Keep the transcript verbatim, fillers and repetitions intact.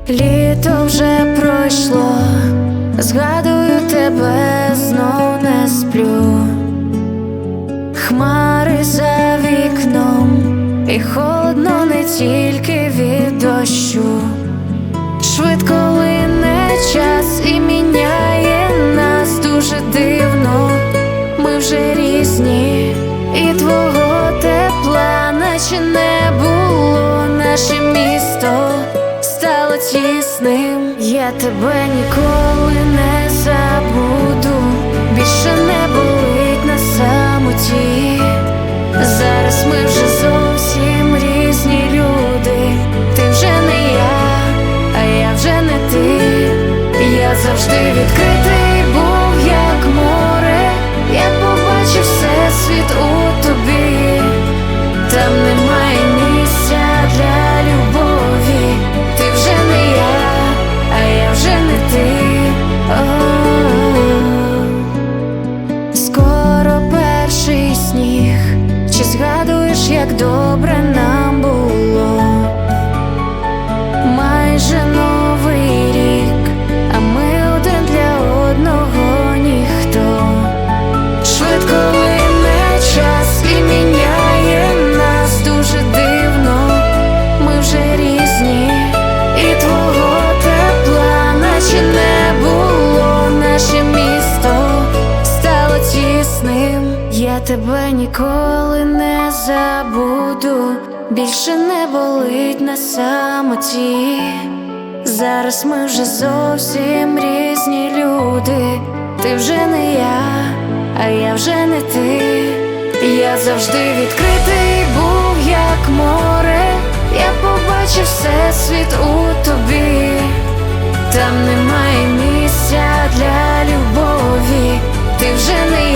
Літо вже пройшло, згадую тебе, знов не сплю. Хмари за вікном, і холодно не тільки від дощу. Швидко лине час і міняє нас дуже дивно. Ми вже різні, і твого тепла наче не було. Наше місто стало тісним. Я тебе ніколи не забуду. Більше не болить на самоті. Зараз ми вже зовсім різні люди. Ти вже не я, а я вже не ти. Я завжди відкритий був, як море. Я побачив всесвіт у тобі. Там немає місця для любові. Ти вже не я, а я вже не ти. О-о-о. Скоро перший сніг. Чи згадуєш, як добре нам було? Майже новий рік, а ми один для одного ніхто. Швидко лине час і міняє нас дуже дивно. Ми вже різні, і твого тепла наче не було. Наше місто стало тісним. Я тебе ніколи не забуду. Більше не болить на самоті. Зараз ми вже зовсім різні люди. Ти вже не я, а я вже не ти. Я завжди відкритий був, як море. Я побачив всесвіт у тобі. Там немає місця для любові. Ти вже не